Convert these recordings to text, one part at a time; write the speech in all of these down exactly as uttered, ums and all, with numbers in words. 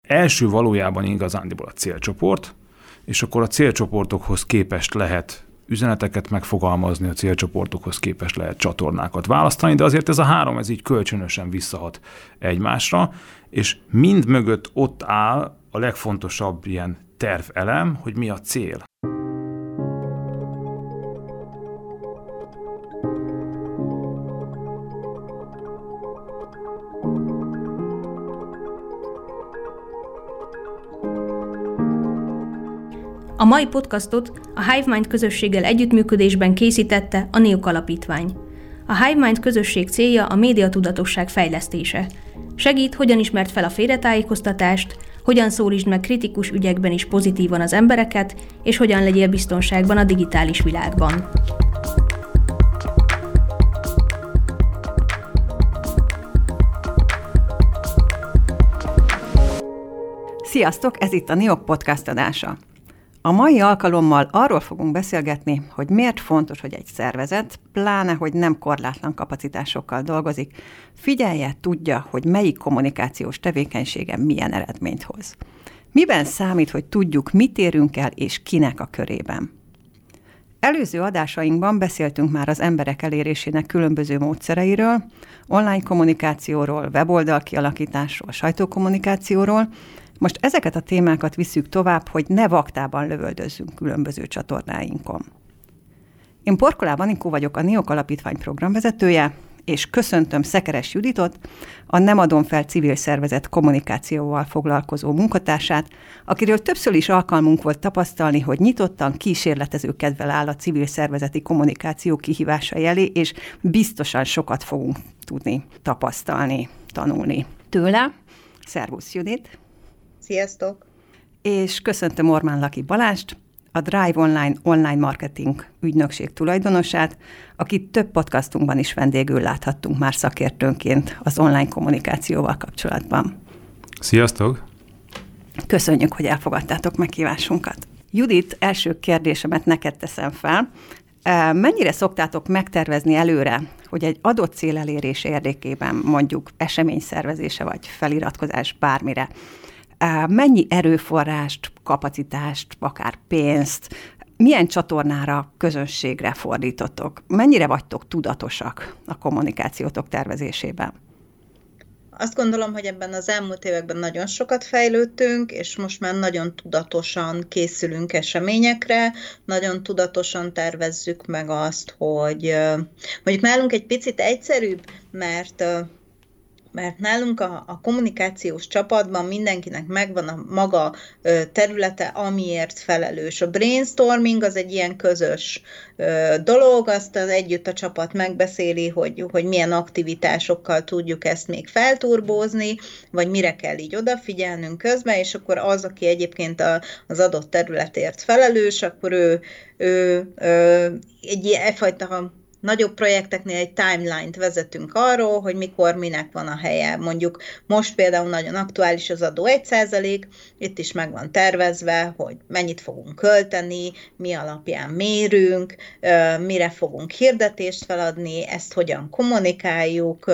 első valójában igazándiból a célcsoport, és akkor a célcsoportokhoz képest lehet üzeneteket megfogalmazni, a célcsoportokhoz képest lehet csatornákat választani, de azért ez a három, ez így kölcsönösen visszahat egymásra, és mind mögött ott áll a legfontosabb ilyen tervelem, hogy mi a cél. A mai podcastot a HiveMind közösséggel együttműködésben készítette a Neok Alapítvány. A HiveMind közösség célja a médiatudatosság fejlesztése. Segít, hogyan ismert fel a félretájékoztatást, hogyan szólítsd meg kritikus ügyekben is pozitívan az embereket, és hogyan legyél biztonságban a digitális világban. Sziasztok, ez itt a Neok podcast adása. A mai alkalommal arról fogunk beszélgetni, hogy miért fontos, hogy egy szervezet, pláne, hogy nem korlátlan kapacitásokkal dolgozik, figyelje, tudja, hogy melyik kommunikációs tevékenysége milyen eredményt hoz. Miben számít, hogy tudjuk, mit érünk el és kinek a körében? Előző adásainkban beszéltünk már az emberek elérésének különböző módszereiről, online kommunikációról, weboldal kialakításról, sajtókommunikációról. Most ezeket a témákat visszük tovább, hogy ne vaktában lövöldözzünk különböző csatornáinkon. Én Porkolá Anikó vagyok, a Neok Alapítvány programvezetője, és köszöntöm Szekeres Juditot, a Nem adom fel civil szervezet kommunikációval foglalkozó munkatársát, akiről többször is alkalmunk volt tapasztalni, hogy nyitottan, kísérletező kedvel áll a civil szervezeti kommunikáció kihívásai elé, és biztosan sokat fogunk tudni tapasztalni, tanulni tőle. Szervusz, Judit! Sziasztok! És köszöntöm Ormán Laki Balást, a Drive Online online marketing ügynökség tulajdonosát, akit több podcastunkban is vendégül láthattunk már szakértőnként az online kommunikációval kapcsolatban. Sziasztok! Köszönjük, hogy elfogadtátok meghívásunkat. Judit, első kérdésemet neked teszem fel. Mennyire szoktátok megtervezni előre, hogy egy adott cél elérés érdekében mondjuk eseményszervezése vagy feliratkozás bármire, mennyi erőforrást, kapacitást, akár pénzt, milyen csatornára, közönségre fordítotok? Mennyire vagytok tudatosak a kommunikációtok tervezésében? Azt gondolom, hogy ebben az elmúlt években nagyon sokat fejlődtünk, és most már nagyon tudatosan készülünk eseményekre, nagyon tudatosan tervezzük meg azt, hogy mondjuk nálunk egy picit egyszerűbb, mert mert nálunk a, a kommunikációs csapatban mindenkinek megvan a maga ö, területe, amiért felelős. A brainstorming az egy ilyen közös ö, dolog, azt az együtt a csapat megbeszéli, hogy, hogy milyen aktivitásokkal tudjuk ezt még felturbózni, vagy mire kell így odafigyelnünk közben, és akkor az, aki egyébként a, az adott területért felelős, akkor ő, ő, ő egy ilyen fajta nagyobb projekteknél egy timeline-t vezetünk arról, hogy mikor minek van a helye. Mondjuk most például nagyon aktuális az adó egy százalék, itt is meg van tervezve, hogy mennyit fogunk költeni, mi alapján mérünk, mire fogunk hirdetést feladni, ezt hogyan kommunikáljuk,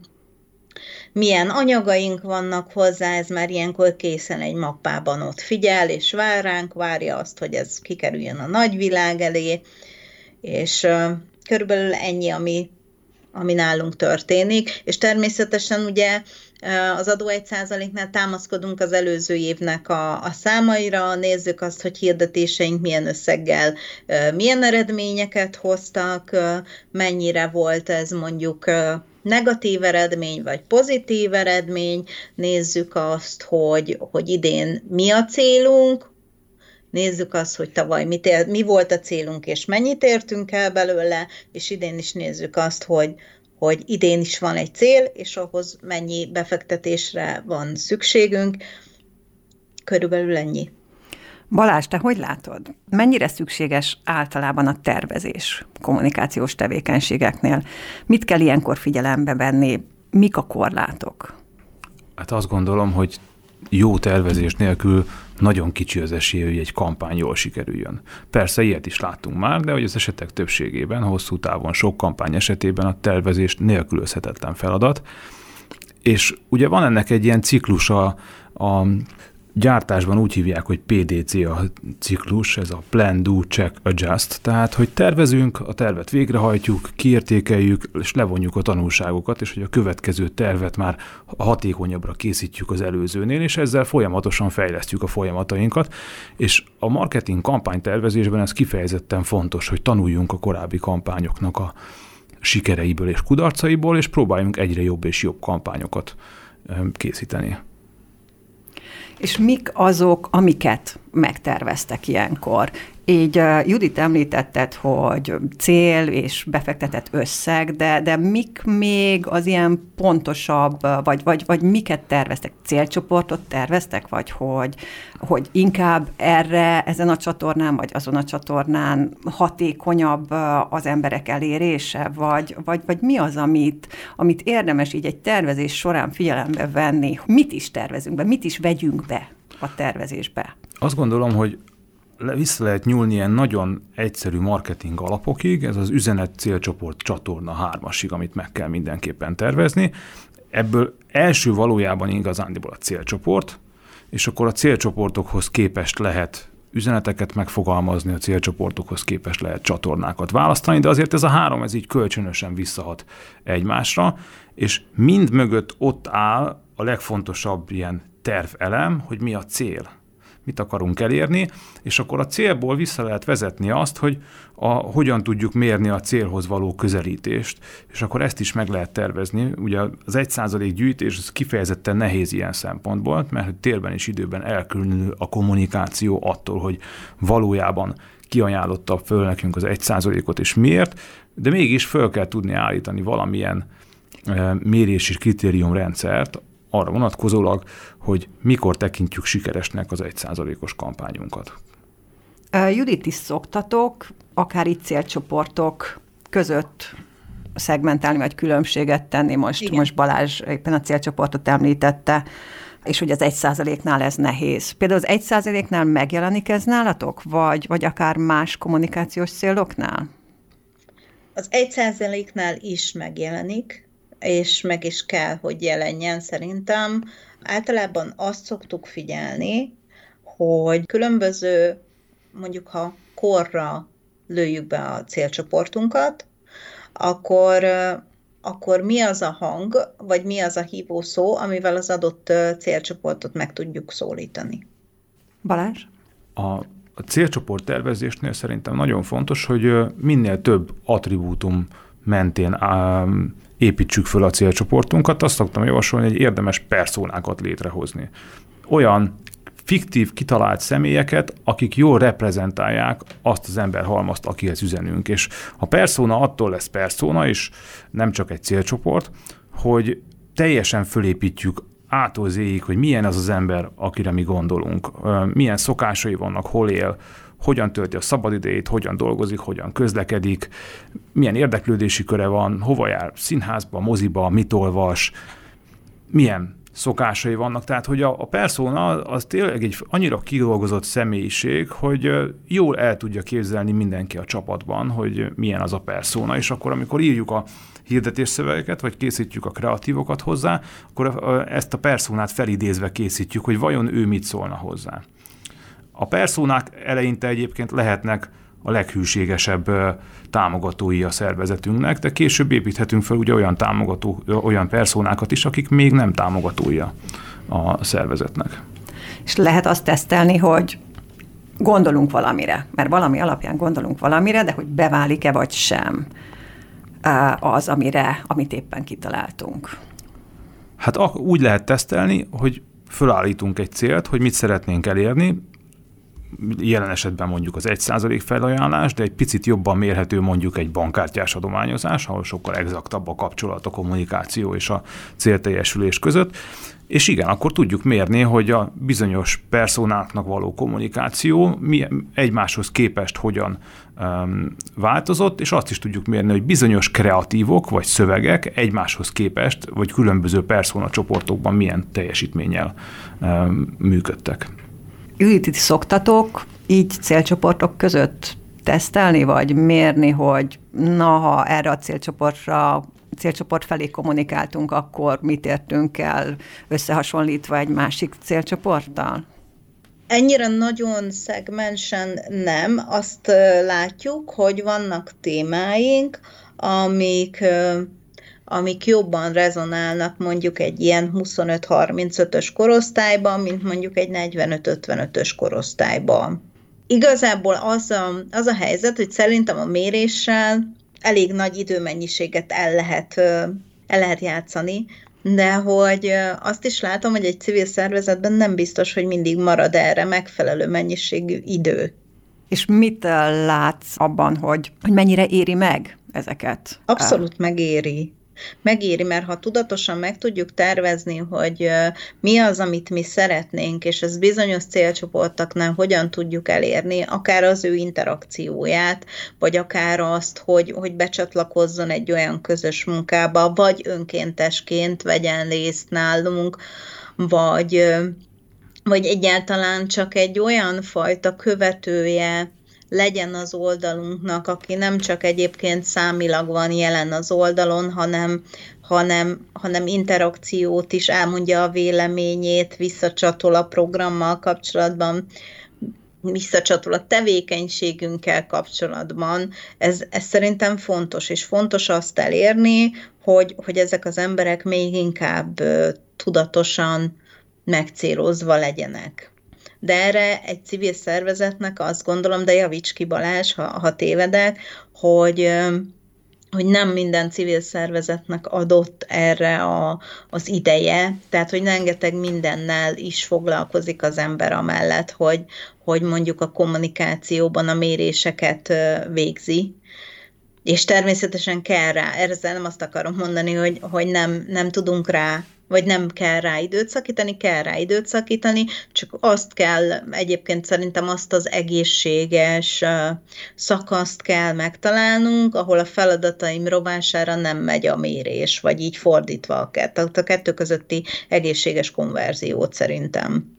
milyen anyagaink vannak hozzá, ez már ilyenkor készen egy mappában ott figyel, és vár ránk, várja azt, hogy ez kikerüljön a nagyvilág elé, és körülbelül ennyi, ami, ami nálunk történik, és természetesen ugye az adó egy százaléknál támaszkodunk az előző évnek a, a számaira, nézzük azt, hogy hirdetéseink milyen összeggel, milyen eredményeket hoztak, mennyire volt ez mondjuk negatív eredmény, vagy pozitív eredmény, nézzük azt, hogy, hogy idén mi a célunk, nézzük azt, hogy tavaly mit ér, mi volt a célunk, és mennyit értünk el belőle, és idén is nézzük azt, hogy, hogy idén is van egy cél, és ahhoz mennyi befektetésre van szükségünk. Körülbelül ennyi. Balázs, te hogy látod? Mennyire szükséges általában a tervezés kommunikációs tevékenységeknél? Mit kell ilyenkor figyelembe venni? Mik a korlátok? Hát azt gondolom, hogy jó tervezés nélkül nagyon kicsi az esélye, hogy egy kampány jól sikerüljön. Persze ilyet is láttunk már, de hogy az esetek többségében, hosszú távon sok kampány esetében a tervezés nélkülözhetetlen feladat. És ugye van ennek egy ilyen ciklusa A gyártásban úgy hívják, hogy pé dé cé a ciklus, ez a Plan, Do, Check, Adjust, tehát hogy tervezünk, a tervet végrehajtjuk, kiértékeljük, és levonjuk a tanulságokat, és hogy a következő tervet már hatékonyabbra készítjük az előzőnél, és ezzel folyamatosan fejlesztjük a folyamatainkat, és a marketing kampánytervezésben ez kifejezetten fontos, hogy tanuljunk a korábbi kampányoknak a sikereiből és kudarcaiból, és próbáljunk egyre jobb és jobb kampányokat készíteni. És mik azok, amiket megterveztek ilyenkor? Így uh, Judit említetted, hogy cél és befektetett összeg, de, de mik még az ilyen pontosabb, vagy, vagy, vagy miket terveztek? Célcsoportot terveztek, vagy hogy, hogy inkább erre, ezen a csatornán, vagy azon a csatornán hatékonyabb az emberek elérése, vagy, vagy, vagy mi az, amit, amit érdemes így egy tervezés során figyelembe venni? Mit is tervezünk be, mit is vegyünk be a tervezésbe? Azt gondolom, hogy vissza lehet nyúlni ilyen nagyon egyszerű marketing alapokig, ez az üzenet, célcsoport, csatorna hármasig, amit meg kell mindenképpen tervezni. Ebből első valójában igazándiból a célcsoport, és akkor a célcsoportokhoz képest lehet üzeneteket megfogalmazni, a célcsoportokhoz képest lehet csatornákat választani, de azért ez a három, ez így kölcsönösen visszahat egymásra, és mind mögött ott áll a legfontosabb ilyen tervelem, hogy mi a cél. Mit akarunk elérni, és akkor a célból vissza lehet vezetni azt, hogy a, hogyan tudjuk mérni a célhoz való közelítést, és akkor ezt is meg lehet tervezni. Ugye az egy százalék gyűjtés az kifejezetten nehéz ilyen szempontból, mert térben és időben elkülönül a kommunikáció attól, hogy valójában kiajánlotta föl nekünk az egy százalékot, és miért, de mégis föl kell tudni állítani valamilyen e, mérési kritériumrendszert, arra vonatkozólag, hogy mikor tekintjük sikeresnek az egy százalékos kampányunkat. Judit, is szoktatok, akár itt célcsoportok között szegmentálni, vagy különbséget tenni. Most, most Balázs éppen a célcsoportot említette, és hogy az egy százaléknál ez nehéz. Például az egy százaléknál megjelenik ez nálatok, vagy, vagy akár más kommunikációs céloknál? Az egy százaléknál is megjelenik, és meg is kell, hogy jelenjen szerintem. Általában azt szoktuk figyelni, hogy különböző, mondjuk ha korra lőjük be a célcsoportunkat, akkor, akkor mi az a hang, vagy mi az a hívószó, amivel az adott célcsoportot meg tudjuk szólítani. Balázs? A, a célcsoport tervezésnél szerintem nagyon fontos, hogy minél több attribútum mentén ám, építsük föl a célcsoportunkat. Azt szoktam javasolni, hogy érdemes perszónákat létrehozni. Olyan fiktív, kitalált személyeket, akik jól reprezentálják azt az emberhalmazt, akihez üzenünk. És a perszóna attól lesz perszóna, és nem csak egy célcsoport, hogy teljesen fölépítjük ától zéig, hogy milyen az az ember, akire mi gondolunk, milyen szokásai vannak, hol él, hogyan tölti a szabadidejét, hogyan dolgozik, hogyan közlekedik, milyen érdeklődési köre van, hova jár, színházba, moziba, mit olvas, milyen szokásai vannak. Tehát, hogy a, a persona az tényleg egy annyira kidolgozott személyiség, hogy jól el tudja képzelni mindenki a csapatban, hogy milyen az a persona, és akkor, amikor írjuk a hirdetésszövegeket, vagy készítjük a kreatívokat hozzá, akkor ezt a personát felidézve készítjük, hogy vajon ő mit szólna hozzá. A personák eleinte egyébként lehetnek a leghűségesebb támogatói a szervezetünknek, de később építhetünk fel ugye olyan támogató, olyan personákat is, akik még nem támogatója a szervezetnek. És lehet azt tesztelni, hogy gondolunk valamire, mert valami alapján gondolunk valamire, de hogy beválik-e vagy sem az, amire, amit éppen kitaláltunk. Hát úgy lehet tesztelni, hogy fölállítunk egy célt, hogy mit szeretnénk elérni, jelen esetben mondjuk az egy százalék felajánlás, de egy picit jobban mérhető mondjuk egy bankkártyás adományozás, ahol sokkal exaktabb a kapcsolat, a kommunikáció és a célteljesülés között. És igen, akkor tudjuk mérni, hogy a bizonyos personáknak való kommunikáció egymáshoz képest hogyan um, változott, és azt is tudjuk mérni, hogy bizonyos kreatívok vagy szövegek egymáshoz képest, vagy különböző persona csoportokban milyen teljesítménnyel um, működtek. Judit, szoktatok így célcsoportok között tesztelni, vagy mérni, hogy na, ha erre a célcsoportra, célcsoport felé kommunikáltunk, akkor mit értünk el összehasonlítva egy másik célcsoporttal? Ennyire nagyon szegmensen nem. Azt látjuk, hogy vannak témáink, amik, amik jobban rezonálnak mondjuk egy ilyen huszonöt-harmincötös korosztályban, mint mondjuk egy negyvenöt-ötvenötös korosztályban. Igazából az a, az a helyzet, hogy szerintem a méréssel elég nagy időmennyiséget el lehet, el lehet játszani, de hogy azt is látom, hogy egy civil szervezetben nem biztos, hogy mindig marad erre megfelelő mennyiségű idő. És mit látsz abban, hogy, hogy mennyire éri meg ezeket? Abszolút megéri. Megéri, mert ha tudatosan meg tudjuk tervezni, hogy mi az, amit mi szeretnénk, és ez bizonyos célcsoportoknál hogyan tudjuk elérni, akár az ő interakcióját, vagy akár azt, hogy, hogy becsatlakozzon egy olyan közös munkába, vagy önkéntesként vegyen részt nálunk, vagy, vagy egyáltalán csak egy olyan fajta követője legyen az oldalunknak, aki nem csak egyébként számilag van jelen az oldalon, hanem, hanem, hanem interakciót is, elmondja a véleményét, visszacsatol a programmal kapcsolatban, visszacsatol a tevékenységünkkel kapcsolatban. Ez, ez szerintem fontos, és fontos azt elérni, hogy, hogy ezek az emberek még inkább tudatosan megcélozva legyenek. De erre egy civil szervezetnek azt gondolom, de javíts ki Balázs, ha, ha tévedek, hogy, hogy nem minden civil szervezetnek adott erre a, az ideje, tehát hogy rengeteg mindennel is foglalkozik az ember amellett, hogy, hogy mondjuk a kommunikációban a méréseket végzi. És természetesen kell rá, ezzel nem azt akarom mondani, hogy, hogy nem, nem tudunk rá, vagy nem kell rá időt szakítani, kell rá időt szakítani, csak azt kell, egyébként szerintem azt az egészséges szakaszt kell megtalálnunk, ahol a feladataim rovására nem megy a mérés, vagy így fordítva a kettő, a kettő közötti egészséges konverziót szerintem.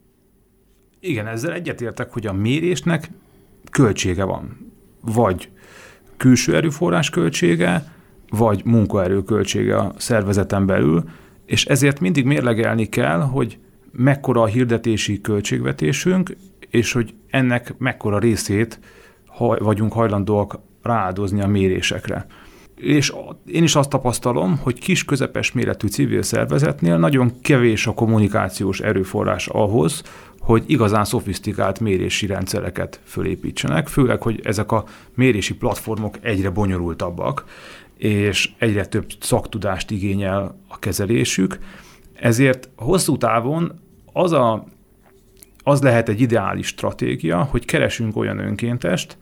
Igen, ezzel egyetértek, hogy a mérésnek költsége van. Vagy külső erőforrás költsége, vagy munkaerő költsége a szervezeten belül, és ezért mindig mérlegelni kell, hogy mekkora a hirdetési költségvetésünk, és hogy ennek mekkora részét vagyunk hajlandóak rááldozni a mérésekre. És én is azt tapasztalom, hogy kis közepes méretű civil szervezetnél nagyon kevés a kommunikációs erőforrás ahhoz, hogy igazán szofisztikált mérési rendszereket fölépítsenek, főleg, hogy ezek a mérési platformok egyre bonyolultabbak, és egyre több szaktudást igényel a kezelésük. Ezért hosszú távon az, a, az lehet egy ideális stratégia, hogy keresünk olyan önkéntest,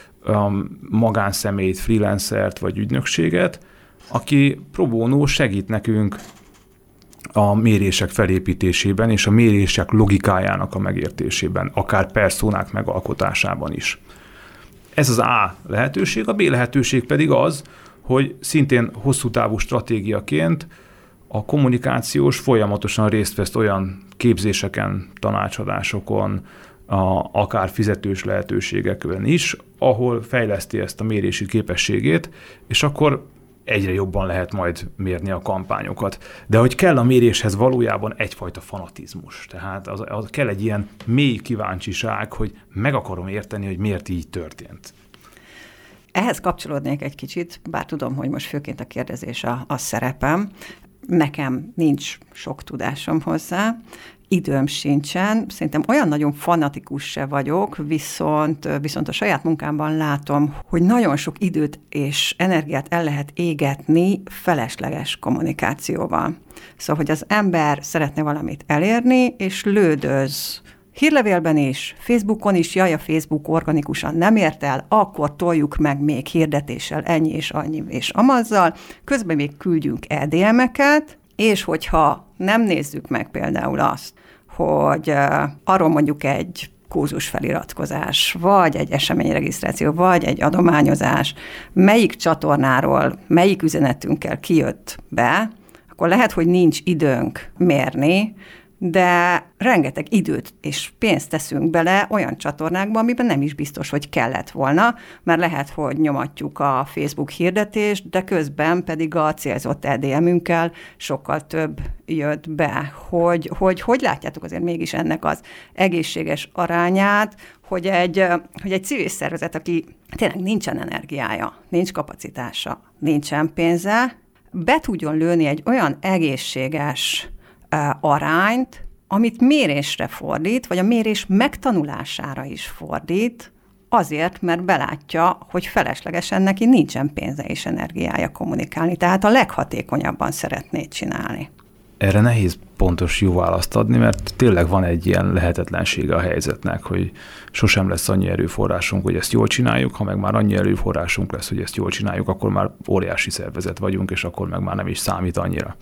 magánszemélyt, freelancert vagy ügynökséget, aki pro bono segít nekünk a mérések felépítésében és a mérések logikájának a megértésében, akár perszónák megalkotásában is. Ez az A lehetőség, a B lehetőség pedig az, hogy szintén hosszú távú stratégiaként a kommunikációs folyamatosan részt vesz olyan képzéseken, tanácsadásokon, a, akár fizetős lehetőségekben is, ahol fejleszti ezt a mérési képességét, és akkor egyre jobban lehet majd mérni a kampányokat. De hogy kell a méréshez valójában egyfajta fanatizmus. Tehát az, az kell egy ilyen mély kíváncsiság, hogy meg akarom érteni, hogy miért így történt. Ehhez kapcsolódnék egy kicsit, bár tudom, hogy most főként a kérdezés a, a szerepem. Nekem nincs sok tudásom hozzá, időm sincsen, szerintem olyan nagyon fanatikus se vagyok, viszont, viszont a saját munkámban látom, hogy nagyon sok időt és energiát el lehet égetni felesleges kommunikációval. Szóval, hogy az ember szeretne valamit elérni, és lődöz hírlevélben is, Facebookon is, jaj, a Facebook organikusan nem ért el, akkor toljuk meg még hirdetéssel, ennyi és annyi és amazzal, közben még küldjünk é dé em-eket, és hogyha nem nézzük meg például azt, hogy uh, arról mondjuk egy kurzus feliratkozás, vagy egy eseményregisztráció, vagy egy adományozás, melyik csatornáról, melyik üzenetünkkel kijött be, akkor lehet, hogy nincs időnk mérni, de rengeteg időt és pénzt teszünk bele olyan csatornákba, amiben nem is biztos, hogy kellett volna, mert lehet, hogy nyomatjuk a Facebook hirdetést, de közben pedig a célzott é dé em-ünkkel sokkal több jött be. Hogy, hogy hogy látjátok azért mégis ennek az egészséges arányát, hogy egy, hogy egy civil szervezet, aki tényleg nincsen energiája, nincs kapacitása, nincsen pénze, be tudjon lőni egy olyan egészséges arányt, amit mérésre fordít, vagy a mérés megtanulására is fordít, azért, mert belátja, hogy feleslegesen neki nincsen pénze és energiája kommunikálni. Tehát a leghatékonyabban szeretné csinálni. Erre nehéz pontos jó választ adni, mert tényleg van egy ilyen lehetetlensége a helyzetnek, hogy sosem lesz annyi erőforrásunk, hogy ezt jól csináljuk, ha meg már annyi erőforrásunk lesz, hogy ezt jól csináljuk, akkor már óriási szervezet vagyunk, és akkor meg már nem is számít annyira.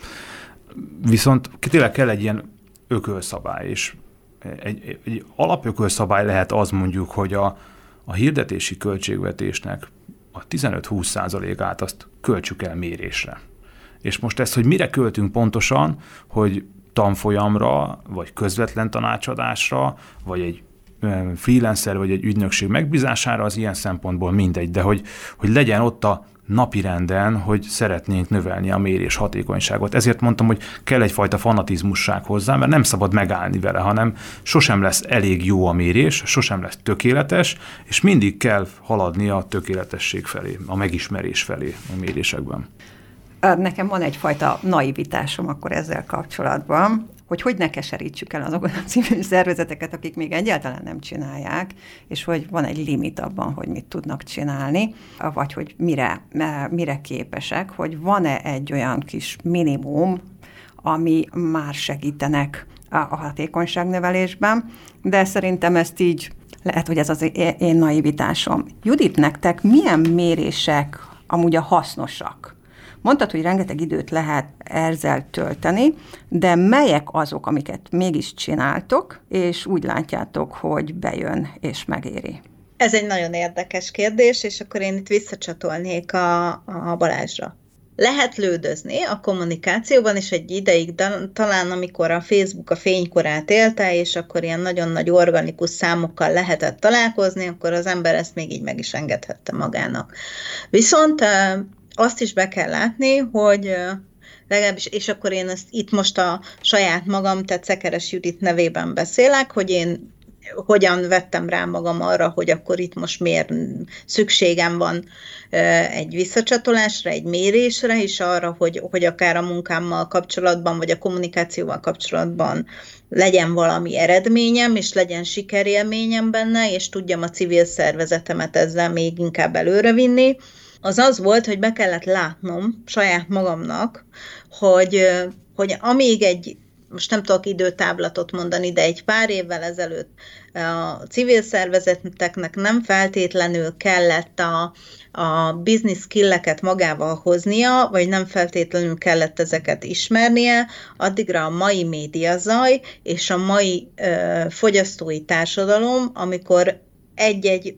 Viszont tényleg kell egy ilyen ökölszabály, és egy, egy alapökölszabály lehet az mondjuk, hogy a, a hirdetési költségvetésnek a tizenöt-húsz százalékát azt költsük el mérésre. És most ezt, hogy mire költünk pontosan, hogy tanfolyamra, vagy közvetlen tanácsadásra, vagy egy freelancer, vagy egy ügynökség megbízására, az ilyen szempontból mindegy, de hogy, hogy legyen ott a napirenden, hogy szeretnénk növelni a mérés hatékonyságot. Ezért mondtam, hogy kell egyfajta fanatizmusság hozzá, mert nem szabad megállni vele, hanem sosem lesz elég jó a mérés, sosem lesz tökéletes, és mindig kell haladni a tökéletesség felé, a megismerés felé a mérésekben. Nekem van egyfajta naivitásom akkor ezzel kapcsolatban, hogy hogy ne keserítsük el azokat a civil szervezeteket, akik még egyáltalán nem csinálják, és hogy van egy limit abban, hogy mit tudnak csinálni, vagy hogy mire, mire képesek, hogy van-e egy olyan kis minimum, ami már segítenek a hatékonyságnövelésben, de szerintem ezt így lehet, hogy ez az én naivitásom. Judit, nektek milyen mérések amúgy a hasznosak? Mondtad, hogy rengeteg időt lehet ezzel tölteni, de melyek azok, amiket mégis csináltok, és úgy látjátok, hogy bejön és megéri? Ez egy nagyon érdekes kérdés, és akkor én itt visszacsatolnék a, a Balázsra. Lehet lődözni a kommunikációban, és egy ideig, talán amikor a Facebook a fénykorát élte, és akkor ilyen nagyon nagy organikus számokkal lehetett találkozni, akkor az ember ezt még így meg is engedhette magának. Viszont azt is be kell látni, hogy legalábbis, és akkor én ezt itt most a saját magam, tehát Szekeres Judit nevében beszélek, hogy én hogyan vettem rá magam arra, hogy akkor itt most miért szükségem van egy visszacsatolásra, egy mérésre, és arra, hogy, hogy akár a munkámmal kapcsolatban, vagy a kommunikációval kapcsolatban legyen valami eredményem, és legyen sikerélményem benne, és tudjam a civil szervezetemet ezzel még inkább előrevinni. Az az volt, hogy be kellett látnom saját magamnak, hogy, hogy amíg egy, most nem tudok időtáblatot mondani, de egy pár évvel ezelőtt a civil szervezeteknek nem feltétlenül kellett a, a business skilleket magával hoznia, vagy nem feltétlenül kellett ezeket ismernie, addigra a mai médiazaj és a mai ö, fogyasztói társadalom, amikor egy-egy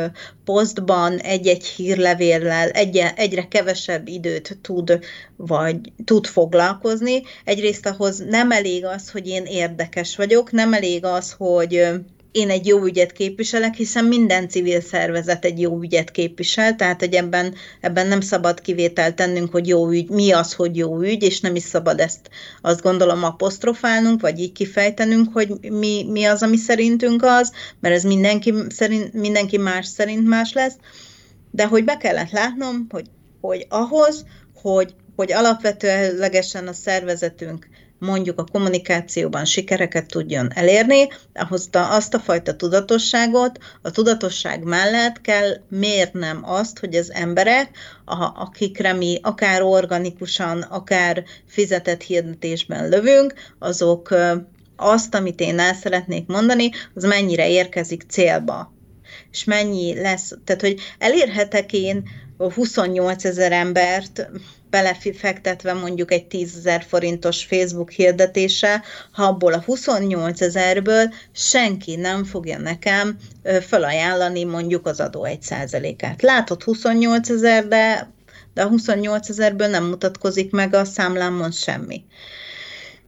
posztban, egy-egy hírlevéllel egy, egyre kevesebb időt tud, vagy tud foglalkozni. Egyrészt ahhoz nem elég az, hogy én érdekes vagyok, nem elég az, hogy én egy jó ügyet képviselek, hiszen minden civil szervezet egy jó ügyet képvisel, tehát hogy ebben, ebben nem szabad kivételt tennünk, hogy jó ügy, mi az, hogy jó ügy, és nem is szabad ezt, azt gondolom, apostrofálnunk, vagy így kifejtenünk, hogy mi, mi az, ami szerintünk az, mert ez mindenki, szerint, mindenki más szerint más lesz, de hogy be kellett látnom, hogy, hogy ahhoz, hogy, hogy alapvetőlegesen a szervezetünk mondjuk a kommunikációban sikereket tudjon elérni, ahhoz azt a fajta tudatosságot, a tudatosság mellett kell mérnem azt, hogy az emberek, akikre mi akár organikusan, akár fizetett hirdetésben lövünk, azok azt, amit én el szeretnék mondani, az mennyire érkezik célba. És mennyi lesz, tehát hogy elérhetek én huszonnyolc ezer embert belefektetve mondjuk egy tízezer forintos Facebook hirdetése, ha abból a huszonnyolc ezerből senki nem fogja nekem felajánlani mondjuk az adó egy százalékát. Látod huszonnyolc ezer, de, de a huszonnyolc ezerből nem mutatkozik meg a számlámon semmi. És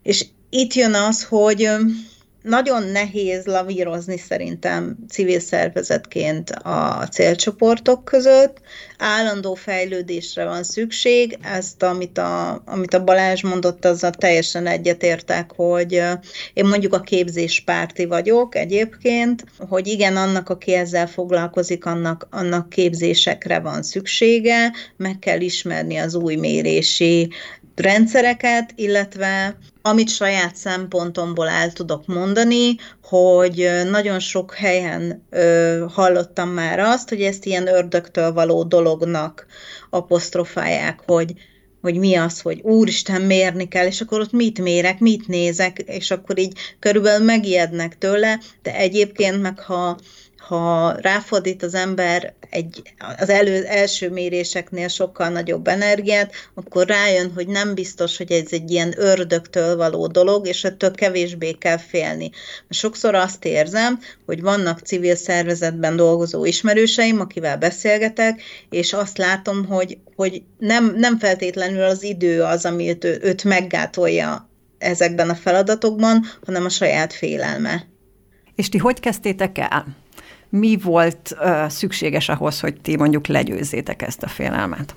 itt jön az, hogy nagyon nehéz lavírozni szerintem civil szervezetként a célcsoportok között. Állandó fejlődésre van szükség. Ezt, amit a, amit a Balázs mondott, azzal teljesen egyetértek, hogy én mondjuk a képzéspárti vagyok egyébként, hogy igen, annak, aki ezzel foglalkozik, annak, annak képzésekre van szüksége, meg kell ismerni az új mérési rendszereket, illetve amit saját szempontomból el tudok mondani, hogy nagyon sok helyen ö, hallottam már azt, hogy ezt ilyen ördögtől való dolognak apostrofálják, hogy, hogy mi az, hogy úristen, mérni kell, és akkor ott mit mérek, mit nézek, és akkor így körülbelül megijednek tőle, de egyébként meg ha ha ráfordít az ember egy, az elő, első méréseknél sokkal nagyobb energiát, akkor rájön, hogy nem biztos, hogy ez egy ilyen ördögtől való dolog, és ettől kevésbé kell félni. Sokszor azt érzem, hogy vannak civil szervezetben dolgozó ismerőseim, akivel beszélgetek, és azt látom, hogy, hogy nem, nem feltétlenül az idő az, ami őt, őt meggátolja ezekben a feladatokban, hanem a saját félelme. És ti hogy kezdtétek el? Mi volt uh, szükséges ahhoz, hogy ti mondjuk legyőzzétek ezt a félelmet?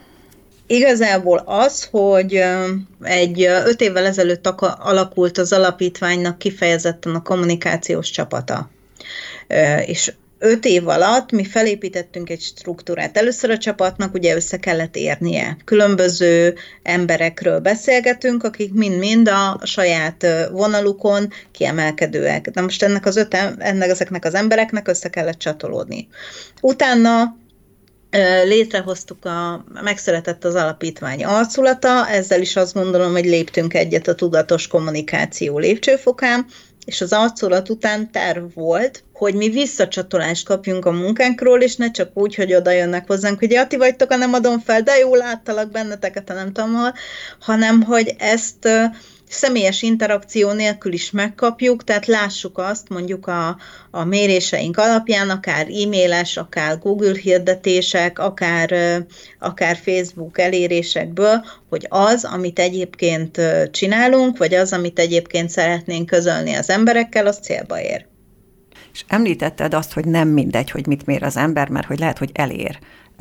Igazából az, hogy egy öt évvel ezelőtt alakult az alapítványnak kifejezetten a kommunikációs csapata. És öt év alatt mi felépítettünk egy struktúrát. Először a csapatnak ugye össze kellett érnie. Különböző emberekről beszélgetünk, akik mind-mind a saját vonalukon kiemelkedőek. Na most ennek az öt, ennek, ezeknek az embereknek össze kellett csatolódni. Utána létrehoztuk, a, megszületett az alapítvány arculata, ezzel is azt gondolom, hogy léptünk egyet a tudatos kommunikáció lépcsőfokán, és az arculat után terv volt, hogy mi visszacsatolást kapjunk a munkánkról, és ne csak úgy, hogy oda jönnek hozzánk, hogy ja, ti vagytok, ha nem adom fel, de jól láttalak benneteket, ha nem tudom hol, hanem hogy ezt személyes interakció nélkül is megkapjuk, tehát lássuk azt mondjuk a, a méréseink alapján, akár e-mailes, akár Google hirdetések, akár, akár Facebook elérésekből, hogy az, amit egyébként csinálunk, vagy az, amit egyébként szeretnénk közölni az emberekkel, az célba ér. És említetted azt, hogy nem mindegy, hogy mit mér az ember, mert hogy lehet, hogy elér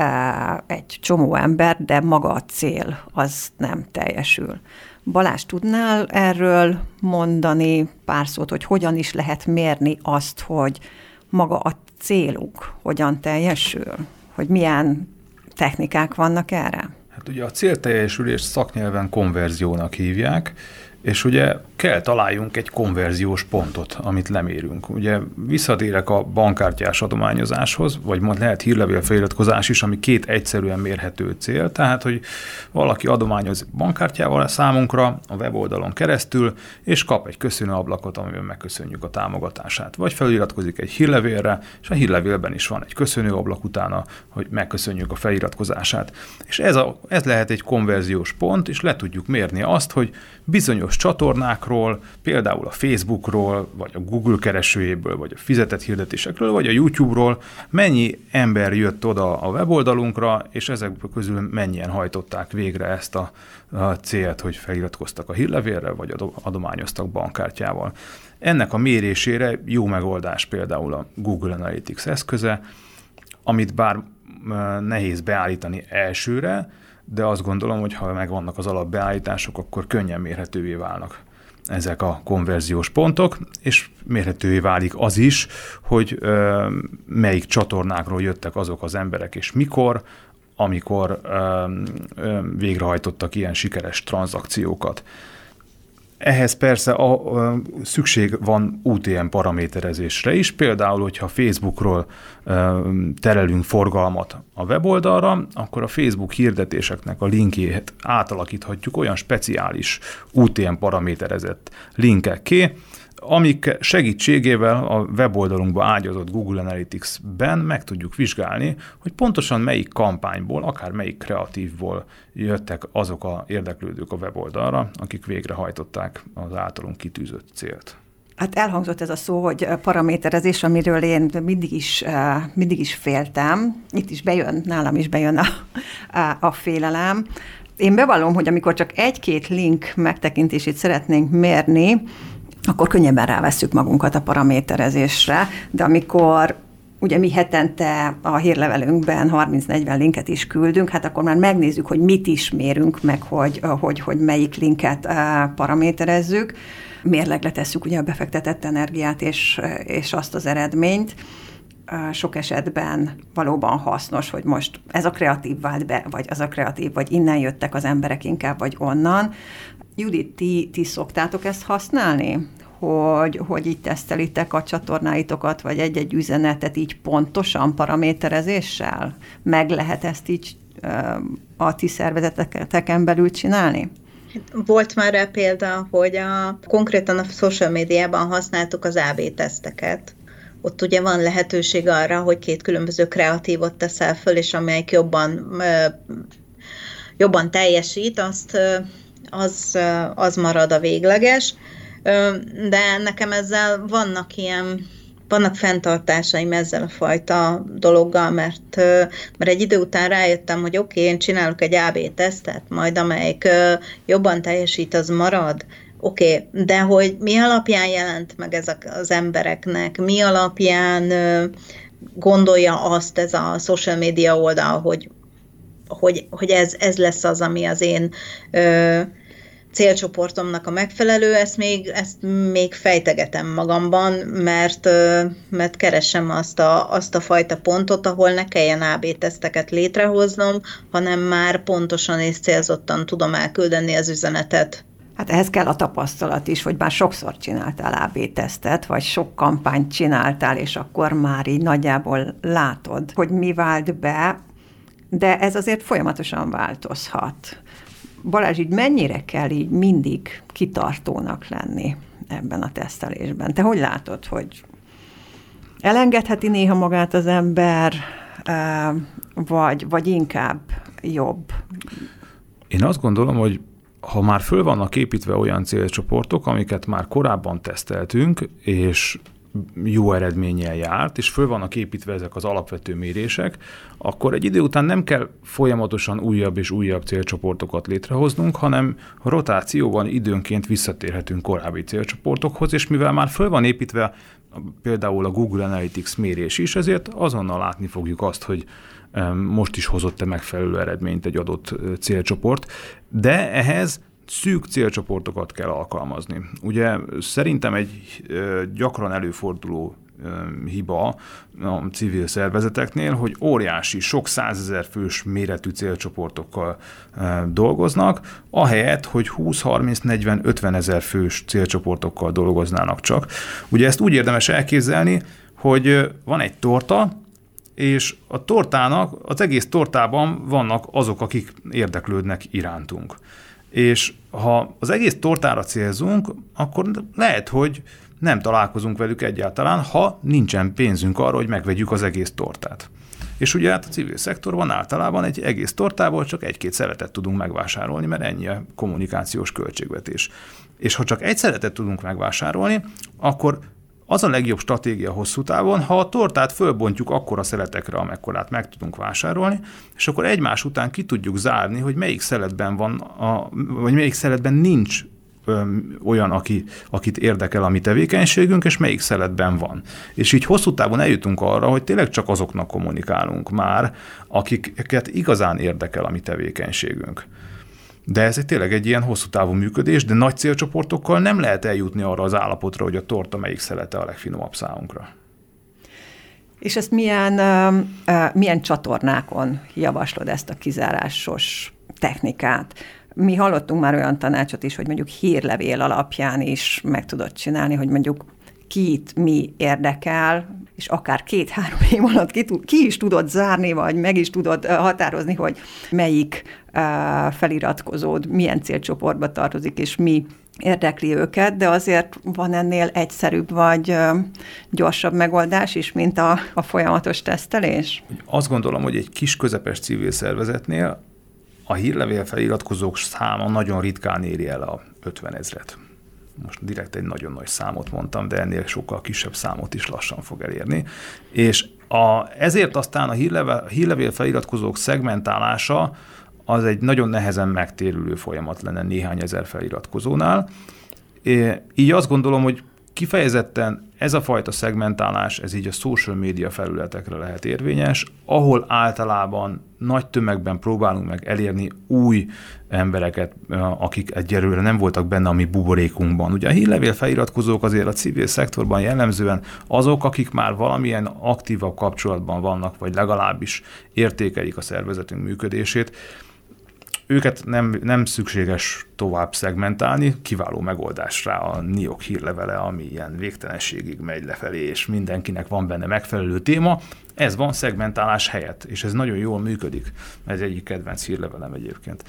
egy csomó ember, de maga a cél az nem teljesül. Balázs, tudnál erről mondani pár szót, hogy hogyan is lehet mérni azt, hogy maga a célunk hogyan teljesül? Hogy milyen technikák vannak erre? Hát ugye a célteljesülést szaknyelven konverziónak hívják, és ugye kell találjunk egy konverziós pontot, amit lemérünk. Ugye visszatérek a bankkártyás adományozáshoz, vagy lehet hírlevél feliratkozás is, ami két egyszerűen mérhető cél, tehát, hogy valaki adományoz bankkártyával a számunkra a weboldalon keresztül, és kap egy köszönőablakot, amiben megköszönjük a támogatását. Vagy feliratkozik egy hírlevélre, és a hírlevélben is van egy köszönőablak utána, hogy megköszönjük a feliratkozását. És ez, a, ez lehet egy konverziós pont, és le tudjuk mérni azt, hogy bizonyos csatornákról, például a Facebookról, vagy a Google keresőjéből, vagy a fizetett hirdetésekről, vagy a YouTube-ról mennyi ember jött oda a weboldalunkra, és ezekből közül mennyien hajtották végre ezt a, a célt, hogy feliratkoztak a hírlevélre, vagy adományoztak bankkártyával. Ennek a mérésére jó megoldás például a Google Analytics eszköze, amit bár nehéz beállítani elsőre, de azt gondolom, hogy ha megvannak az alapbeállítások, akkor könnyen mérhetővé válnak ezek a konverziós pontok, és mérhetővé válik az is, hogy ö, melyik csatornákról jöttek azok az emberek, és mikor, amikor ö, ö, végrehajtottak ilyen sikeres tranzakciókat. Ehhez persze a, a, szükség van u té em paraméterezésre is, például, hogyha Facebookról e, terelünk forgalmat a weboldalra, akkor a Facebook hirdetéseknek a linkjét átalakíthatjuk olyan speciális u té em paraméterezett linkekké, amik segítségével a weboldalunkba ágyazott Google Analytics-ben meg tudjuk vizsgálni, hogy pontosan melyik kampányból, akár melyik kreatívból jöttek azok a érdeklődők a weboldalra, akik végrehajtották az általunk kitűzött célt. Hát elhangzott ez a szó, hogy paraméterezés, amiről én mindig is, mindig is féltem. Itt is bejön, nálam is bejön a, a, a félelem. Én bevallom, hogy amikor csak egy-két link megtekintését szeretnénk mérni, akkor könnyebben rávesszük magunkat a paraméterezésre, de amikor ugye mi hetente a hírlevelünkben harminc-negyven linket is küldünk, hát akkor már megnézzük, hogy mit is mérünk, meg hogy, hogy, hogy melyik linket paraméterezzük. Mérlegre tesszük ugye a befektetett energiát és, és azt az eredményt. Sok esetben valóban hasznos, hogy most ez a kreatív vált be, vagy az a kreatív, vagy innen jöttek az emberek inkább, vagy onnan. Judit, ti, ti szoktátok ezt használni? Hogy, hogy így tesztelitek a csatornáitokat, vagy egy-egy üzenetet így pontosan paraméterezéssel? Meg lehet ezt így a ti szervezeteken belül csinálni? Volt már rá példa, hogy a, konkrétan a social médiában használtuk az á bé teszteket. Ott ugye van lehetőség arra, hogy két különböző kreatívot teszel föl, és amelyik jobban, jobban teljesít, azt, az, az marad a végleges. De nekem ezzel vannak ilyen, vannak fenntartásaim ezzel a fajta dologgal, mert, mert egy idő után rájöttem, hogy oké, okay, én csinálok egy á bé tesztet, majd amelyik jobban teljesít, az marad. Oké, okay, de hogy mi alapján jelent meg ez az embereknek, mi alapján gondolja azt ez a social media oldal, hogy, hogy, hogy ez, ez lesz az, ami az én célcsoportomnak a megfelelő, ezt még, ezt még fejtegetem magamban, mert, mert keresem azt a, azt a fajta pontot, ahol ne kelljen á bé teszteket létrehoznom, hanem már pontosan és célzottan tudom elküldeni az üzenetet. Hát ehhez kell a tapasztalat is, hogy már sokszor csináltál á bé tesztet, vagy sok kampányt csináltál, és akkor már így nagyjából látod, hogy mi vált be, de ez azért folyamatosan változhat. Balázs, így mennyire kell így mindig kitartónak lenni ebben a tesztelésben? Te hogy látod, hogy elengedheti néha magát az ember, vagy, vagy inkább jobb? Én azt gondolom, hogy ha már föl vannak építve olyan célcsoportok, amiket már korábban teszteltünk, és jó eredménnyel járt, és föl vannak építve ezek az alapvető mérések, akkor egy idő után nem kell folyamatosan újabb és újabb célcsoportokat létrehoznunk, hanem rotációban időnként visszatérhetünk korábbi célcsoportokhoz, és mivel már föl van építve például a Google Analytics mérés is, ezért azonnal látni fogjuk azt, hogy most is hozott-e megfelelő eredményt egy adott célcsoport, de ehhez szűk célcsoportokat kell alkalmazni. Ugye szerintem egy gyakran előforduló hiba a civil szervezeteknél, hogy óriási, sok százezer fős méretű célcsoportokkal dolgoznak, ahelyett, hogy húsz, harminc, negyven, ötven ezer fős célcsoportokkal dolgoznának csak. Ugye ezt úgy érdemes elképzelni, hogy van egy torta, és a tortának, az egész tortában vannak azok, akik érdeklődnek irántunk. És ha az egész tortára célzunk, akkor lehet, hogy nem találkozunk velük egyáltalán, ha nincsen pénzünk arra, hogy megvegyük az egész tortát. És ugye hát a civil szektorban általában egy egész tortából csak egy-két szeletet tudunk megvásárolni, mert ennyi a kommunikációs költségvetés. És ha csak egy szeletet tudunk megvásárolni, akkor az a legjobb stratégia hosszú távon, ha a tortát fölbontjuk akkora szeletekre, amekkorát meg tudunk vásárolni, és akkor egymás után ki tudjuk zárni, hogy melyik szeletben van, a, vagy melyik szeletben nincs öm, olyan, aki, akit érdekel a mi tevékenységünk, és melyik szeletben van. És így hosszú távon eljutunk arra, hogy tényleg csak azoknak kommunikálunk már, akiket igazán érdekel a mi tevékenységünk. De ez egy tényleg egy ilyen hosszú távú működés, de nagy célcsoportokkal nem lehet eljutni arra az állapotra, hogy a torta melyik szelete a legfinomabb számunkra. És ezt milyen, uh, milyen csatornákon javaslod ezt a kizárásos technikát? Mi hallottunk már olyan tanácsot is, hogy mondjuk hírlevél alapján is meg tudod csinálni, hogy mondjuk kit mi érdekel, és akár két-három év alatt ki, ki is tudod zárni, vagy meg is tudod határozni, hogy melyik uh, feliratkozód milyen célcsoportba tartozik, és mi érdekli őket, de azért van ennél egyszerűbb vagy uh, gyorsabb megoldás is, mint a, a folyamatos tesztelés? Azt gondolom, hogy egy kis közepes civil szervezetnél a hírlevél feliratkozók száma nagyon ritkán éri el a ötven ezret. Most direkt egy nagyon nagy számot mondtam, de ennél sokkal kisebb számot is lassan fog elérni. És a, ezért aztán a hírlevél, hírlevél feliratkozók szegmentálása az egy nagyon nehezen megtérülő folyamat lenne néhány ezer feliratkozónál. Így azt gondolom, hogy kifejezetten ez a fajta szegmentálás, ez így a social media felületekre lehet érvényes, ahol általában nagy tömegben próbálunk meg elérni új embereket, akik egyelőre nem voltak benne a mi buborékunkban. Ugye a hírlevél feliratkozók azért a civil szektorban jellemzően azok, akik már valamilyen aktívabb kapcsolatban vannak, vagy legalábbis értékelik a szervezetünk működését. Őket nem, nem szükséges tovább szegmentálni, kiváló megoldás rá a NIOK hírlevele, ami ilyen végtelenségig megy lefelé, és mindenkinek van benne megfelelő téma. Ez van szegmentálás helyett, és ez nagyon jól működik. Ez egyik kedvenc hírlevelem egyébként.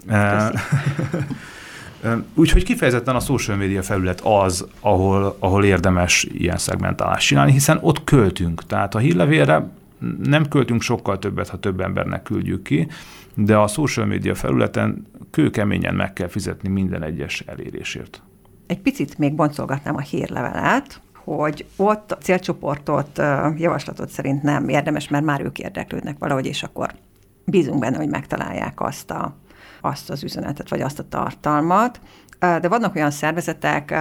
Úgyhogy kifejezetten a social media felület az, ahol, ahol érdemes ilyen szegmentálást csinálni, hiszen ott költünk. Tehát a hírlevélre nem költünk sokkal többet, ha több embernek küldjük ki, de a social media felületen kőkeményen meg kell fizetni minden egyes elérésért. Egy picit még boncolgatnám a hírlevelet, hogy ott a célcsoportot javaslatot szerint nem érdemes, mert már ők érdeklődnek valahogy, és akkor bízunk benne, hogy megtalálják azt, a, azt az üzenetet, vagy azt a tartalmat. De vannak olyan szervezetek,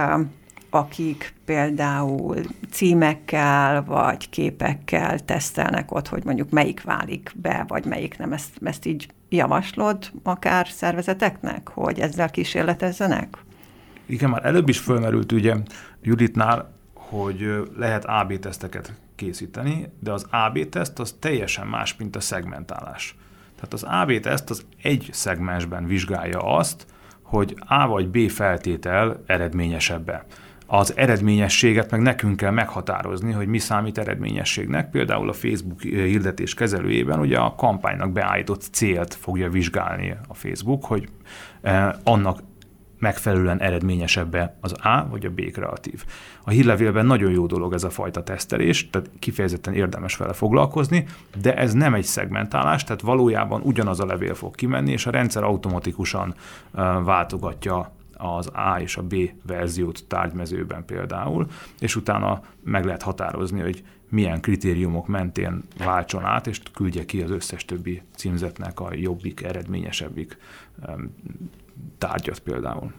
akik például címekkel vagy képekkel tesztelnek ott, hogy mondjuk melyik válik be, vagy melyik nem. Ezt, ezt így javaslod akár szervezeteknek, hogy ezzel kísérletezzenek? Igen, már előbb is fölmerült ugye Juditnál, hogy lehet á bé teszteket készíteni, de az á bé teszt az teljesen más, mint a szegmentálás. Tehát az á bé teszt az egy szegmensben vizsgálja azt, hogy A vagy B feltétel eredményesebbe. Az eredményességet meg nekünk kell meghatározni, hogy mi számít eredményességnek. Például a Facebook hirdetés kezelőjében ugye a kampánynak beállított célt fogja vizsgálni a Facebook, hogy eh, annak megfelelően eredményesebbe az A vagy a B kreatív. A hírlevélben nagyon jó dolog ez a fajta tesztelés, tehát kifejezetten érdemes vele foglalkozni, de ez nem egy szegmentálás, tehát valójában ugyanaz a levél fog kimenni, és a rendszer automatikusan uh, váltogatja az A és a B verziót tárgymezőben például, és utána meg lehet határozni, hogy milyen kritériumok mentén váltson át, és küldje ki az összes többi címzetnek a jobbik, eredményesebbik um, tárgyat például.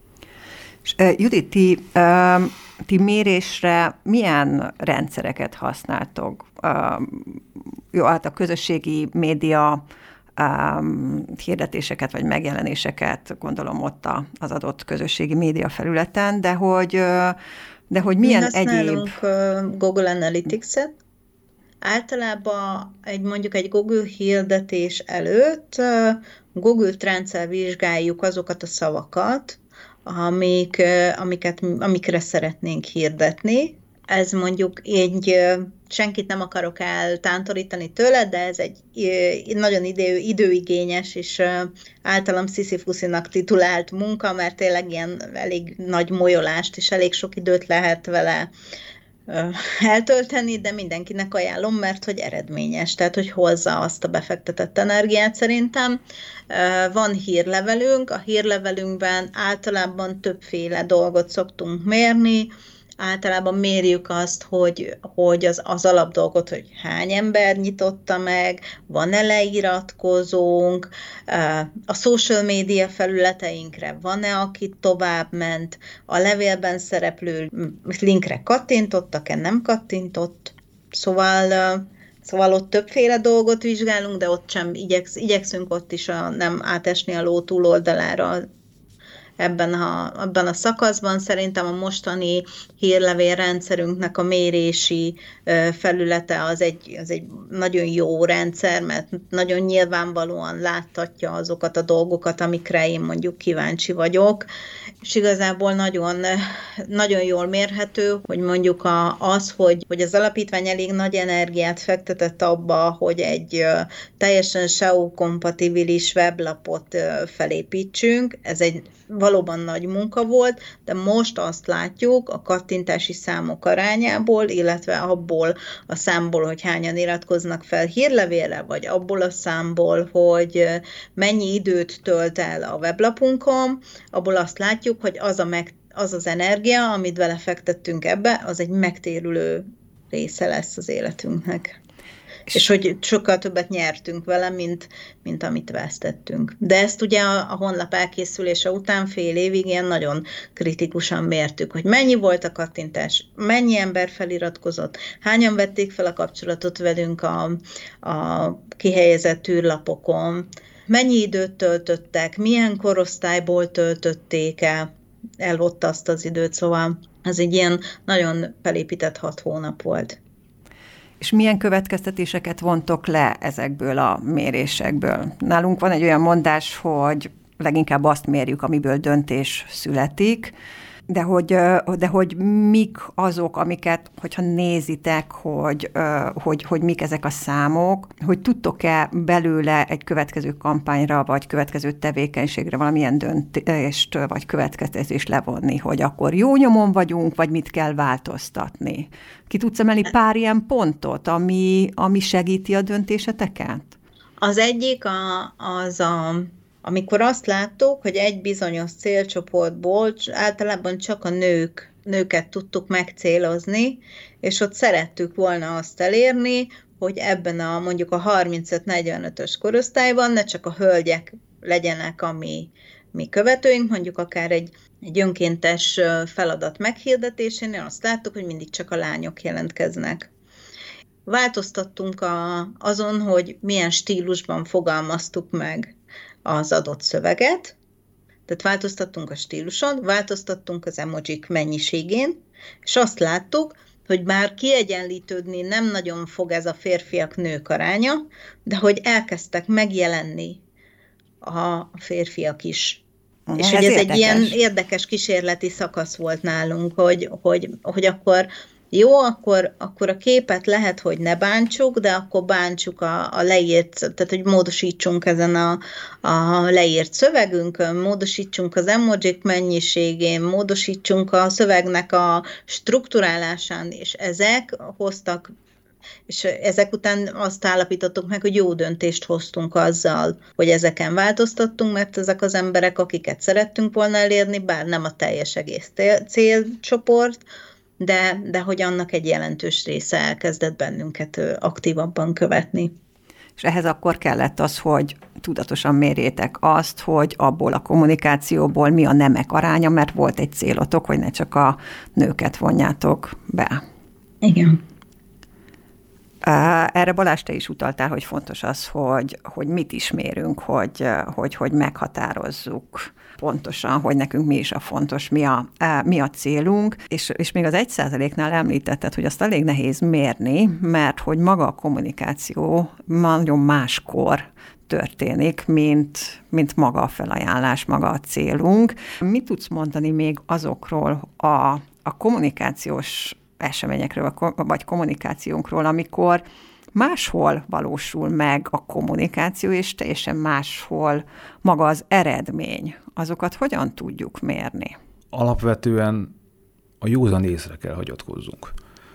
És, uh, Judit, ti, uh, ti mérésre milyen rendszereket használtok? Uh, jó, hát a közösségi média um, hirdetéseket vagy megjelenéseket gondolom ott a, az adott közösségi média felületen, de hogy, uh, de hogy milyen Mi használunk egyéb... Google Analytics-et. Általában egy, mondjuk egy Google hirdetés előtt Google Trends-el vizsgáljuk azokat a szavakat, amik, amiket, amikre szeretnénk hirdetni. Ez mondjuk egy, senkit nem akarok eltántorítani tőle, de ez egy nagyon idő, időigényes és általam sziszifuszinak titulált munka, mert tényleg ilyen elég nagy molyolást és elég sok időt lehet vele eltölteni, de mindenkinek ajánlom, mert hogy eredményes, tehát hogy hozza azt a befektetett energiát szerintem. Van hírlevelünk, a hírlevelünkben általában többféle dolgot szoktunk mérni, általában mérjük azt, hogy, hogy az, az alapdolgot, hogy hány ember nyitotta meg, van-e leiratkozónk, a social media felületeinkre van-e, aki tovább ment, a levélben szereplő linkre kattintottak-e, nem kattintott, szóval... Szóval ott többféle dolgot vizsgálunk, de ott sem igyeksz, igyekszünk ott is a, nem átesni a ló túloldalára ebben a, ebben a szakaszban. Szerintem a mostani hírlevélrendszerünknek a mérési felülete az egy, az egy nagyon jó rendszer, mert nagyon nyilvánvalóan láttatja azokat a dolgokat, amikre én mondjuk kíváncsi vagyok, és igazából nagyon, nagyon jól mérhető, hogy mondjuk a, az, hogy, hogy az alapítvány elég nagy energiát fektetett abba, hogy egy teljesen es e o-kompatibilis weblapot felépítsünk. Ez egy valóban nagy munka volt, de most azt látjuk a kattintási számok arányából, illetve abból a számból, hogy hányan iratkoznak fel hírlevélre, vagy abból a számból, hogy mennyi időt tölt el a weblapunkon, abból azt látjuk, hogy az, a meg, az az energia, amit belefektettünk ebbe, az egy megtérülő része lesz az életünknek. És, és hogy sokkal többet nyertünk vele, mint, mint amit vesztettünk. De ezt ugye a, a honlap elkészülése után fél évig ilyen nagyon kritikusan mértük, hogy mennyi volt a kattintás, mennyi ember feliratkozott, hányan vették fel a kapcsolatot velünk a, a kihelyezett űrlapokon, mennyi időt töltöttek, milyen korosztályból töltötték el, el ott azt az időt, szóval ez egy ilyen nagyon felépített hat hónap volt. És milyen következtetéseket vontok le ezekből a mérésekből? Nálunk van egy olyan mondás, hogy leginkább azt mérjük, amiből döntés születik, de hogy, de hogy mik azok, amiket, hogyha nézitek, hogy, hogy, hogy mik ezek a számok, hogy tudtok-e belőle egy következő kampányra, vagy következő tevékenységre valamilyen döntést, vagy következtetést levonni, hogy akkor jó nyomon vagyunk, vagy mit kell változtatni? Ki tudsz emelni pár ilyen pontot, ami, ami segíti a döntéseteket? Az egyik a, az a... amikor azt láttuk, hogy egy bizonyos célcsoportból általában csak a nők, nőket tudtuk megcélozni, és ott szerettük volna azt elérni, hogy ebben a mondjuk a harmincöt-negyvenötös korosztályban ne csak a hölgyek legyenek a mi, mi követőink, mondjuk akár egy, egy önkéntes feladat meghirdetésénél azt láttuk, hogy mindig csak a lányok jelentkeznek. Változtattunk a, azon, hogy milyen stílusban fogalmaztuk meg az adott szöveget, tehát változtattunk a stíluson, változtattunk az emojik mennyiségén, és azt láttuk, hogy bár kiegyenlítődni nem nagyon fog ez a férfiak-nők aránya, de hogy elkezdtek megjelenni a férfiak is. Na, és hogy ez érdekes. Egy ilyen érdekes kísérleti szakasz volt nálunk, hogy, hogy, hogy akkor jó, akkor, akkor a képet lehet, hogy ne bántsuk, de akkor bántsuk a, a leírt, tehát hogy módosítsunk ezen a, a leírt szövegünkön, módosítsunk az emojik mennyiségén, módosítsunk a szövegnek a strukturálásán, és ezek hoztak, és ezek után azt állapítottuk meg, hogy jó döntést hoztunk azzal, hogy ezeken változtattunk, mert ezek az emberek, akiket szerettünk volna elérni, bár nem a teljes egész célcsoport, De, de hogy annak egy jelentős része elkezdett bennünket aktívabban követni. És ehhez akkor kellett az, hogy tudatosan mérjétek azt, hogy abból a kommunikációból mi a nemek aránya, mert volt egy célotok, hogy ne csak a nőket vonjátok be. Igen. Erre Balázs, te is utaltál, hogy fontos az, hogy, hogy mit is mérünk, hogy, hogy, hogy meghatározzuk pontosan, hogy nekünk mi is a fontos, mi a, mi a célunk, és, és még az egy százaléknál említetted, hogy azt elég nehéz mérni, mert hogy maga a kommunikáció nagyon máskor történik, mint, mint maga a felajánlás, maga a célunk. Mit tudsz mondani még azokról a, a kommunikációs eseményekről, vagy kommunikációnkról, amikor máshol valósul meg a kommunikáció, és teljesen máshol maga az eredmény. Azokat hogyan tudjuk mérni? Alapvetően a józan észre kell hagyatkozzunk.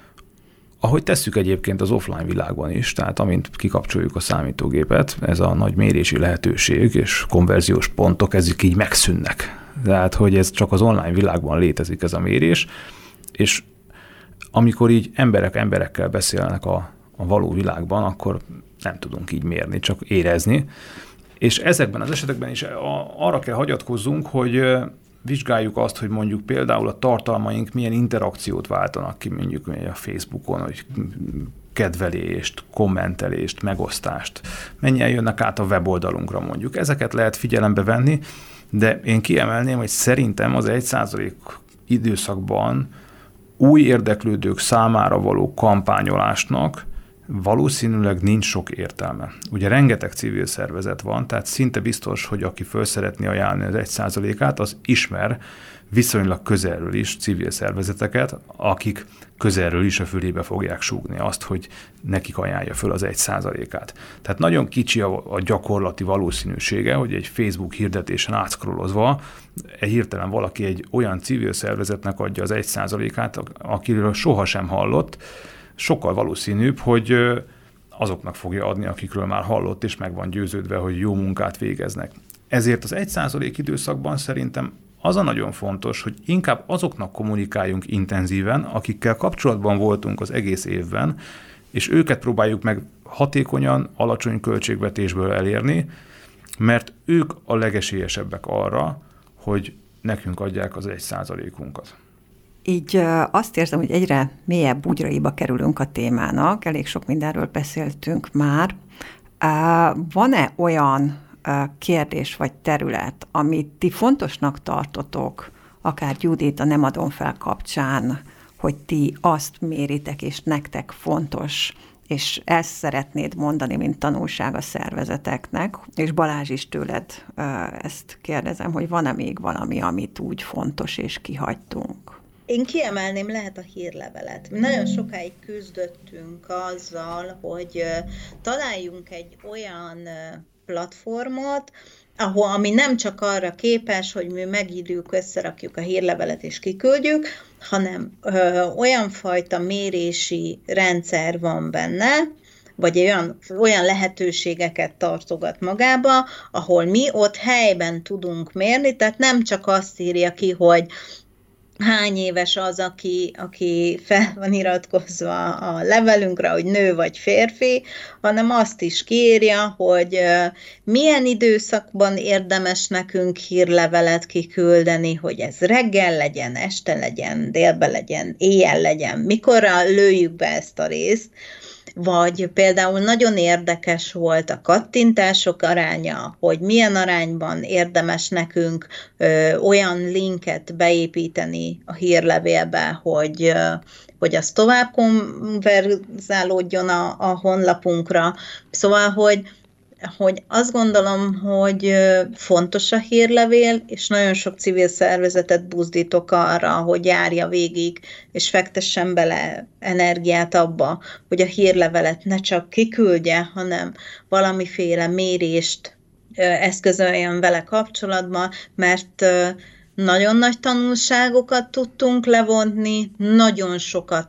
Ahogy tesszük egyébként az offline világban is, tehát amint kikapcsoljuk a számítógépet, ez a nagy mérési lehetőség és konverziós pontok, ezek így megszűnnek. Tehát, hogy ez csak az online világban létezik ez a mérés, és amikor így emberek emberekkel beszélnek a, a való világban, akkor nem tudunk így mérni, csak érezni. És ezekben az esetekben is arra kell hagyatkozzunk, hogy vizsgáljuk azt, hogy mondjuk például a tartalmaink milyen interakciót váltanak ki, mondjuk a Facebookon, hogy kedvelést, kommentelést, megosztást, mennyien jönnek át a weboldalunkra mondjuk. Ezeket lehet figyelembe venni, de én kiemelném, hogy szerintem az egy százalék időszakban új érdeklődők számára való kampányolásnak valószínűleg nincs sok értelme. Ugye rengeteg civil szervezet van, tehát szinte biztos, hogy aki föl szeretné ajánlani az egy százalékát, az ismer viszonylag közelről is civil szervezeteket, akik közelről is a fülébe fogják súgni azt, hogy nekik ajánlja föl az egy százalékát. Tehát nagyon kicsi a, a gyakorlati valószínűsége, hogy egy Facebook hirdetésen átszkrolozva egy hirtelen valaki egy olyan civil szervezetnek adja az egy százalékát, akiről sohasem hallott, sokkal valószínűbb, hogy azoknak fogja adni, akikről már hallott, és meg van győződve, hogy jó munkát végeznek. Ezért az egy százalék időszakban szerintem az a nagyon fontos, hogy inkább azoknak kommunikáljunk intenzíven, akikkel kapcsolatban voltunk az egész évben, és őket próbáljuk meg hatékonyan, alacsony költségvetésből elérni, mert ők a legesélyesebbek arra, hogy nekünk adják az egy százalékunkat. Így azt érzem, hogy egyre mélyebb bugyraiba kerülünk a témának, elég sok mindenről beszéltünk már. Van-e olyan kérdés vagy terület, amit ti fontosnak tartotok, akár Judit a Nem adom fel kapcsán, hogy ti azt méritek, és nektek fontos, és ezt szeretnéd mondani, mint tanulság a szervezeteknek, és Balázs is tőled ezt kérdezem, hogy van-e még valami, amit úgy fontos, és kihagytunk? Én kiemelném lehet a hírlevelet. Nagyon sokáig küzdöttünk azzal, hogy találjunk egy olyan platformot, ahol, ami nem csak arra képes, hogy mi megírjuk, összerakjuk a hírlevelet és kiküldjük, hanem ö, olyan fajta mérési rendszer van benne, vagy olyan, olyan lehetőségeket tartogat magába, ahol mi ott helyben tudunk mérni, tehát nem csak azt írja ki, hogy hány éves az, aki, aki fel van iratkozva a levelünkre, hogy nő vagy férfi, hanem azt is kírja, hogy milyen időszakban érdemes nekünk hírlevelet kiküldeni, hogy ez reggel legyen, este legyen, délben legyen, éjjel legyen, mikorra lőjük be ezt a részt, vagy például nagyon érdekes volt a kattintások aránya, hogy milyen arányban érdemes nekünk ö, olyan linket beépíteni a hírlevélbe, hogy, ö, hogy az tovább konverzálódjon a, a honlapunkra. Szóval, hogy hogy azt gondolom, hogy fontos a hírlevél, és nagyon sok civil szervezetet buzdítok arra, hogy járja végig, és fektessen bele energiát abba, hogy a hírlevelet ne csak kiküldje, hanem valamiféle mérést eszközöljön vele kapcsolatban, mert nagyon nagy tanulságokat tudtunk levonni, nagyon sokat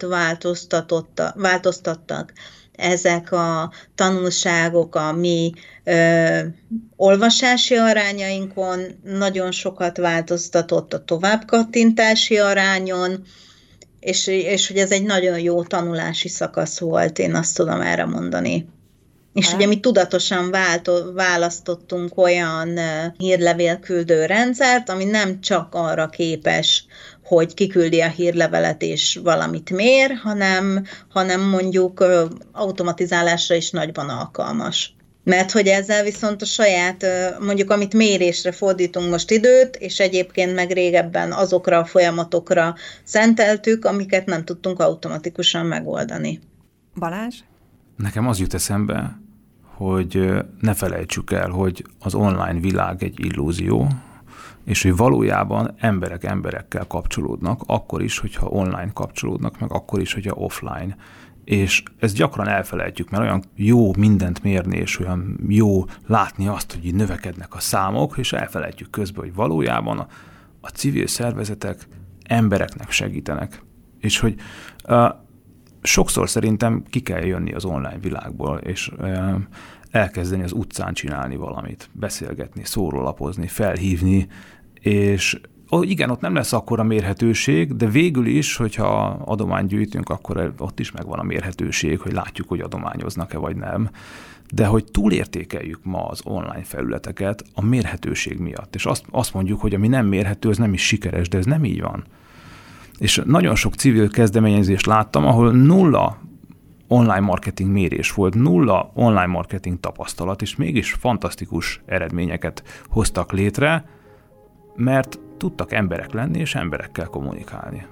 változtattak ezek a tanulságok a mi ö, olvasási arányainkon, nagyon sokat változtatott a továbbkattintási arányon, és, és hogy ez egy nagyon jó tanulási szakasz volt, én azt tudom erre mondani. És ugye mi tudatosan válto, választottunk olyan uh, hírlevélküldő rendszert, ami nem csak arra képes, hogy kiküldi a hírlevelet és valamit mér, hanem, hanem mondjuk uh, automatizálásra is nagyban alkalmas. Mert hogy ezzel viszont a saját, uh, mondjuk amit mérésre fordítunk most időt, és egyébként meg régebben azokra a folyamatokra szenteltük, amiket nem tudtunk automatikusan megoldani. Balázs? Nekem az jut eszembe, hogy ne felejtsük el, hogy az online világ egy illúzió, és hogy valójában emberek emberekkel kapcsolódnak, akkor is, hogyha online kapcsolódnak, meg akkor is, hogyha offline. És ezt gyakran elfelejtjük, mert olyan jó mindent mérni, és olyan jó látni azt, hogy így növekednek a számok, és elfelejtjük közben, hogy valójában a, a civil szervezetek embereknek segítenek. És hogy uh, sokszor szerintem ki kell jönni az online világból, és uh, elkezdeni az utcán csinálni valamit, beszélgetni, szórólapozni, felhívni, és oh, igen, ott nem lesz akkora mérhetőség, de végül is, hogyha adományt gyűjtünk, akkor ott is megvan a mérhetőség, hogy látjuk, hogy adományoznak-e vagy nem. De hogy túlértékeljük ma az online felületeket a mérhetőség miatt. És azt, azt mondjuk, hogy ami nem mérhető, az nem is sikeres, de ez nem így van. És nagyon sok civil kezdeményezést láttam, ahol nulla online marketing mérés volt, nulla online marketing tapasztalat, és mégis fantasztikus eredményeket hoztak létre, mert tudtak emberek lenni, és emberekkel kommunikálni.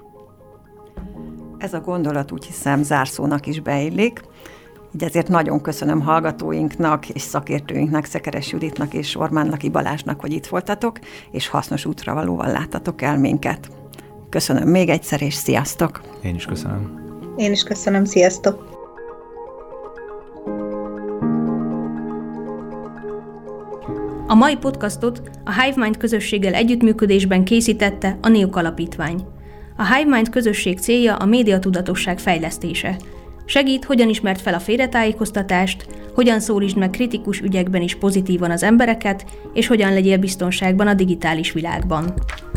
Ez a gondolat úgy hiszem zárszónak is beillik. Így ezért nagyon köszönöm hallgatóinknak és szakértőinknek, Szekeres Juditnak és Ormán Laki Balázsnak, hogy itt voltatok, és hasznos útra valóval láttatok el minket. Köszönöm még egyszer, és sziasztok! Én is köszönöm. Én is köszönöm, sziasztok! A mai podcastot a HiveMind közösséggel együttműködésben készítette a NÉOK Alapítvány. A HiveMind közösség célja a médiatudatosság fejlesztése. Segít, hogyan ismert fel a félretájékoztatást, hogyan szólítsd meg kritikus ügyekben is pozitívan az embereket, és hogyan legyél biztonságban a digitális világban.